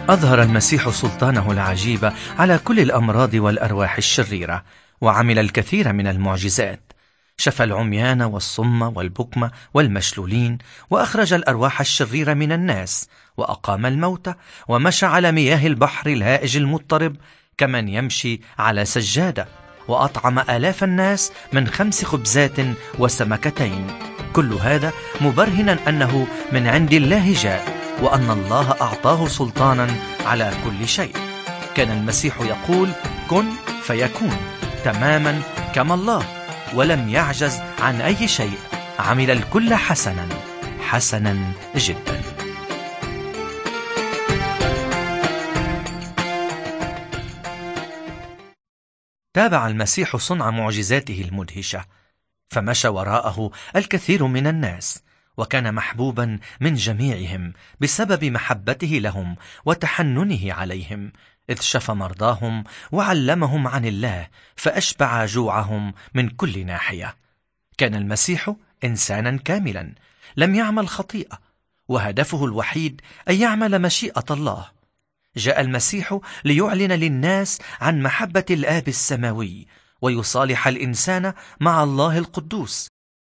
أظهر المسيح سلطانه العجيب على كل الأمراض والأرواح الشريرة، وعمل الكثير من المعجزات. شفى العميان والصم والبكم والمشلولين، وأخرج الأرواح الشريرة من الناس، وأقام الموتى، ومشى على مياه البحر الهائج المضطرب كمن يمشي على سجادة، وأطعم آلاف الناس من 5 خبزات وسمكتين. كل هذا مبرهنا أنه من عند الله جاء، وأن الله أعطاه سلطانا على كل شيء. كان المسيح يقول كن فيكون تماما كما الله، ولم يعجز عن أي شيء، عمل الكل حسنا حسنا جدا. تابع المسيح صنع معجزاته المدهشة، فمشى وراءه الكثير من الناس، وكان محبوبا من جميعهم بسبب محبته لهم وتحننه عليهم، إذ شفى مرضاهم وعلمهم عن الله، فأشبع جوعهم من كل ناحية. كان المسيح إنسانا كاملا لم يعمل خطيئة، وهدفه الوحيد أن يعمل مشيئة الله. جاء المسيح ليعلن للناس عن محبة الآب السماوي، ويصالح الإنسان مع الله القدوس،